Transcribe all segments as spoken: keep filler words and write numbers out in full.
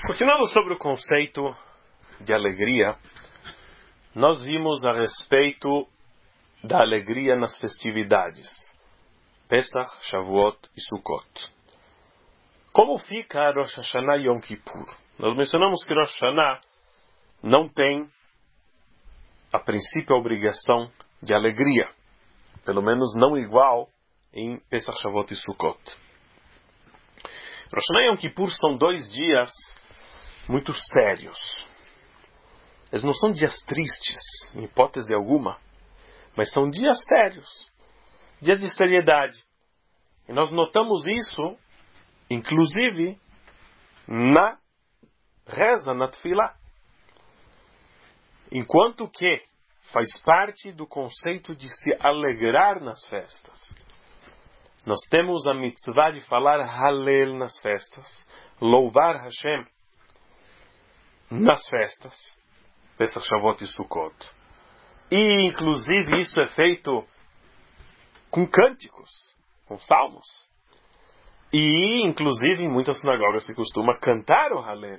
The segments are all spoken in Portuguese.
Continuando sobre o conceito de alegria, nós vimos a respeito da alegria nas festividades, Pesach, Shavuot e Sukkot. Como fica Rosh Hashanah e Yom Kippur? Nós mencionamos que Rosh Hashanah não tem, a princípio, a obrigação de alegria, pelo menos não igual em Pesach, Shavuot e Sukkot. Rosh Hashanah e Yom Kippur são dois dias muito sérios. Eles não são dias tristes, em hipótese alguma, mas são dias sérios, dias de seriedade. E nós notamos isso, inclusive, na reza, na tefilá. Enquanto que faz parte do conceito de se alegrar nas festas. Nós temos a mitzvah de falar Hallel nas festas, louvar Hashem nas festas, Pesach, Shavuot e Sukkot. E, inclusive, isso é feito com cânticos, com salmos. E, inclusive, em muitas sinagogas se costuma cantar o Hallel.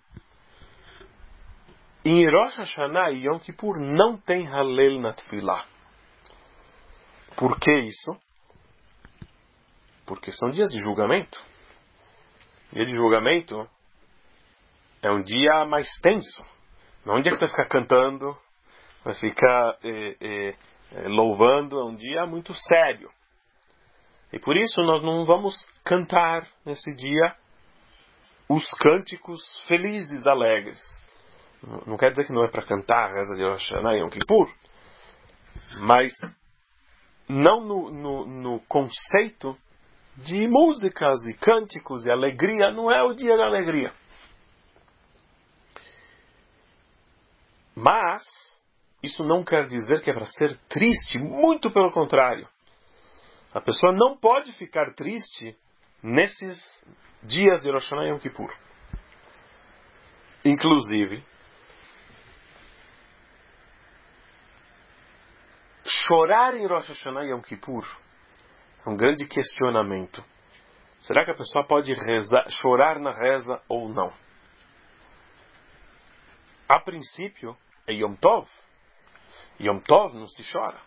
Em Rosh Hashanah e Yom Kippur não tem Hallel na tefilá. Por que isso? Porque são dias de julgamento. Dia de julgamento é um dia mais tenso. Não é um dia que você vai ficar cantando, vai ficar eh, eh, louvando. É um dia muito sério. E por isso nós não vamos cantar nesse dia os cânticos felizes, alegres. Não quer dizer que não é para cantar a reza de Rosh Hashanah e Yom Kippur, mas não no, no, no conceito de músicas e cânticos e alegria. Não é o dia da alegria. Mas isso não quer dizer que é para ser triste, muito pelo contrário. A pessoa não pode ficar triste nesses dias de Rosh Hashanah e Yom Kippur. Inclusive, chorar em Rosh Hashanah e Yom Kippur é um grande questionamento. Será que a pessoa pode rezar, chorar na reza ou não? A princípio, é Yom Tov. Yom Tov não se chora.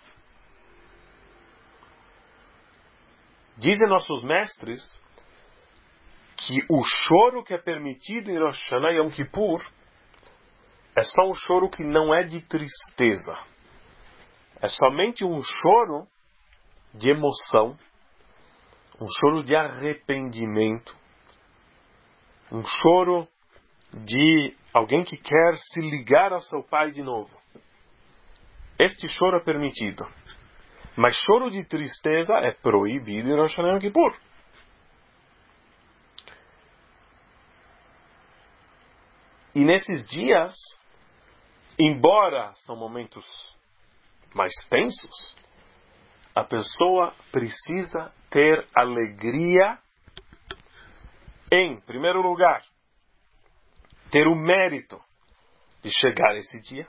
Dizem nossos mestres que o choro que é permitido em Rosh Hashanah e Yom Kippur é só um choro que não é de tristeza. É somente um choro de emoção, um choro de arrependimento, um choro de alguém que quer se ligar ao seu pai de novo. Este choro é permitido. Mas choro de tristeza é proibido em Rosh Hashanah e Yom Kippur. E nesses dias, embora são momentos mais tensos, a pessoa precisa ter alegria em, primeiro lugar, ter o mérito de chegar a esse dia.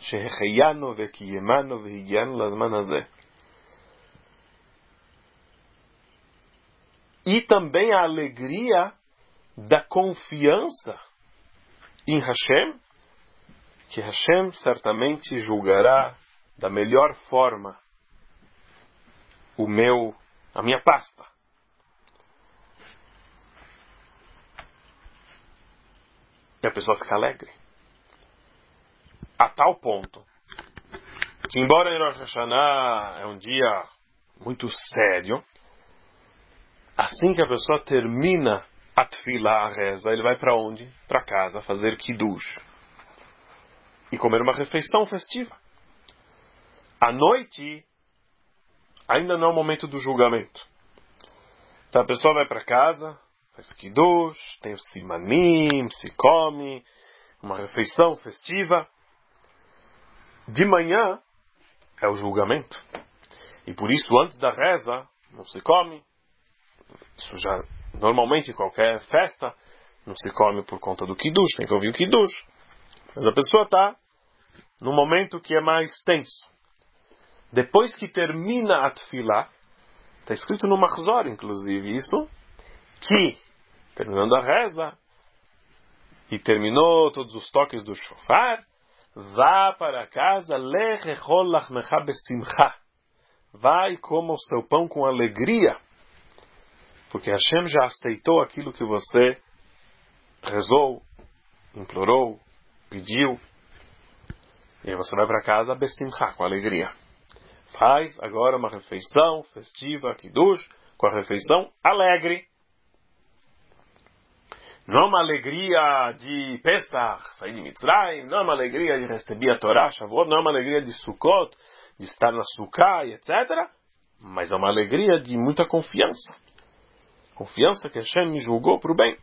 E também a alegria da confiança em Hashem, que Hashem certamente julgará da melhor forma o meu, a minha pasta. E a pessoa fica alegre. A tal ponto que, embora em Rosh Hashanah é um dia muito sério, assim que a pessoa termina a tefilá, a reza, ele vai para onde? Para casa, fazer kiddush e comer uma refeição festiva. À noite, ainda não é o momento do julgamento. Então a pessoa vai para casa, faz kiddush, tem o simanim, se come, uma refeição festiva. De manhã é o julgamento. E por isso, antes da reza, não se come. Isso já, normalmente, em qualquer festa, não se come por conta do kiddush, tem que ouvir o kiddush. Mas a pessoa está num momento que é mais tenso. Depois que termina a tefilá, está escrito no Machzor, inclusive, isso, que, terminando a reza, e terminou todos os toques do shofar, vá para casa, lechechol lachmecha besimcha. Vai e coma o seu pão com alegria, porque Hashem já aceitou aquilo que você rezou, implorou, pediu. E aí você vai para casa besimcha, com alegria. Faz agora uma refeição festiva, kiddush, com a refeição alegre. Não é uma alegria de Pesach, sair de Mitzrayim, não é uma alegria de receber a Torá, Shavuot, não é uma alegria de Sukkot, de estar na Sukkah, etcétera. Mas é uma alegria de muita confiança. Confiança que Hashem me julgou para o bem.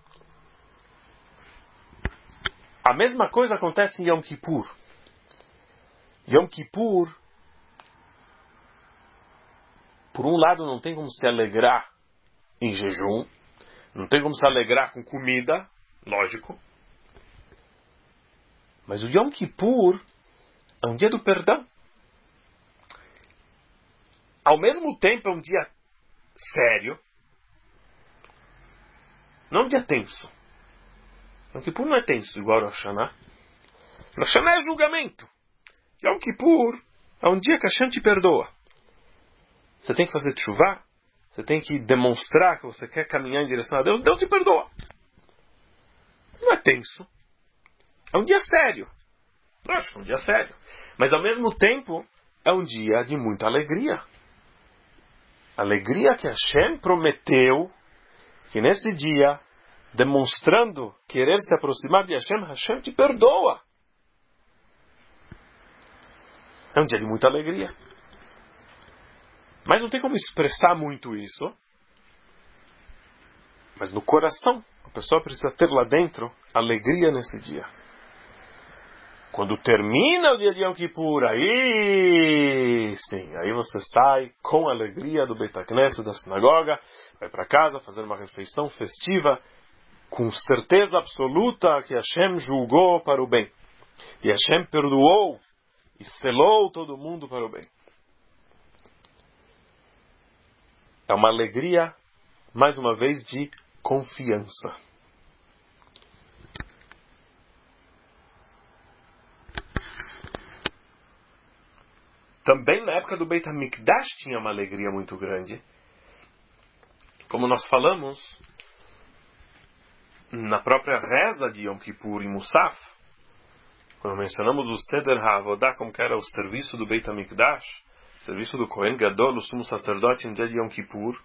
A mesma coisa acontece em Yom Kippur. Yom Kippur, por um lado, não tem como se alegrar em jejum, não tem como se alegrar com comida, lógico. Mas o Yom Kippur é um dia do perdão. Ao mesmo tempo é um dia sério, não é um dia tenso. Yom Kippur não é tenso igual Rosh Hashanah. Rosh Hashanah é julgamento. Yom Kippur é um dia que Hashem te perdoa. Você tem que fazer teshuvah, você tem que demonstrar que você quer caminhar em direção a Deus, Deus te perdoa. Não é tenso. É um dia sério. Lógico, é um dia sério. Mas ao mesmo tempo, é um dia de muita alegria. Alegria que Hashem prometeu que nesse dia, demonstrando querer se aproximar de Hashem, Hashem te perdoa. É um dia de muita alegria. Mas não tem como expressar muito isso. Mas no coração, a pessoa precisa ter lá dentro alegria nesse dia. Quando termina o dia de Yom Kippur, aí sim, aí você sai com alegria do Beit HaKnesset, da sinagoga, vai para casa fazer uma refeição festiva, com certeza absoluta que Hashem julgou para o bem. E Hashem perdoou e selou todo mundo para o bem. É uma alegria, mais uma vez, de confiança. Também na época do Beit HaMikdash tinha uma alegria muito grande. Como nós falamos na própria reza de Yom Kippur em Musaf, quando mencionamos o Seder HaAvodah, como que era o serviço do Beit HaMikdash, o serviço do Kohen Gadol, o sumo sacerdote, no dia de Yom Kippur,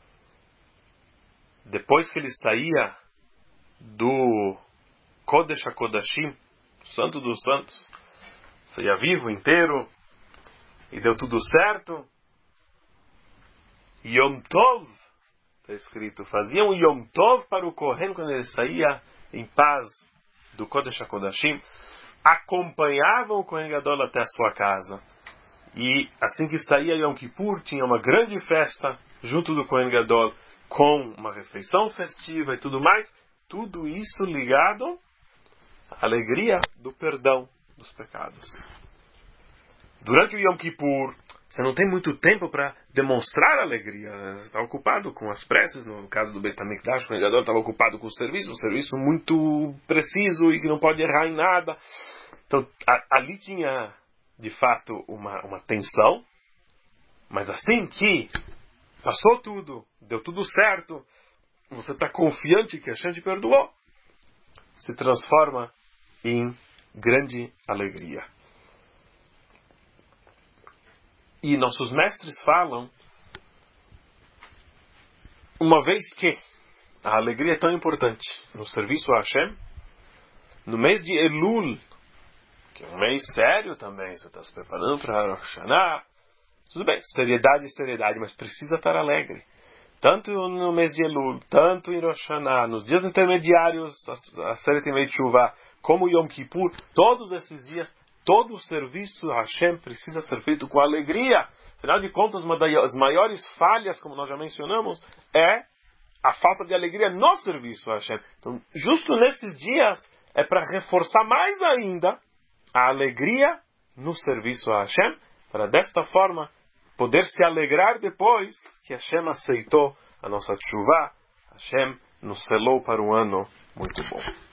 depois que ele saía do Kodesh HaKodashim, Santo dos Santos, saía vivo, inteiro, e deu tudo certo, Yom Tov, está escrito, faziam Yom Tov para o Kohen quando ele saía em paz do Kodesh HaKodashim, acompanhavam o Kohen Gadol até a sua casa. E assim que saía Yom Kippur, tinha uma grande festa junto do Kohen Gadol, com uma refeição festiva e tudo mais. Tudo isso ligado à alegria do perdão dos pecados. Durante o Yom Kippur, você não tem muito tempo para demonstrar alegria. Você está ocupado com as preces. No caso do Beit HaMikdash, o Kohen Gadol estava ocupado com o serviço, um serviço muito preciso e que não pode errar em nada. Então, a, ali tinha, de fato, uma, uma tensão. Mas assim que passou tudo, deu tudo certo, você está confiante que Hashem te perdoou, se transforma em grande alegria. E nossos mestres falam, uma vez que a alegria é tão importante no serviço a Hashem, no mês de Elul, que é um mês sério também, você está se preparando para Rosh Hashanah, tudo bem, seriedade, seriedade, mas precisa estar alegre. Tanto no mês de Elul, tanto em Rosh Hashanah, nos dias intermediários, a Aseret Yemei Teshuvah, como Yom Kippur, todos esses dias, todo o serviço a Hashem precisa ser feito com alegria. Afinal de contas, uma das maiores falhas, como nós já mencionamos, é a falta de alegria no serviço a Hashem. Então, justo nesses dias, é para reforçar mais ainda a alegria no serviço a Hashem, para desta forma poder se alegrar depois que Hashem aceitou a nossa teshuvah, Hashem nos selou para um ano muito bom.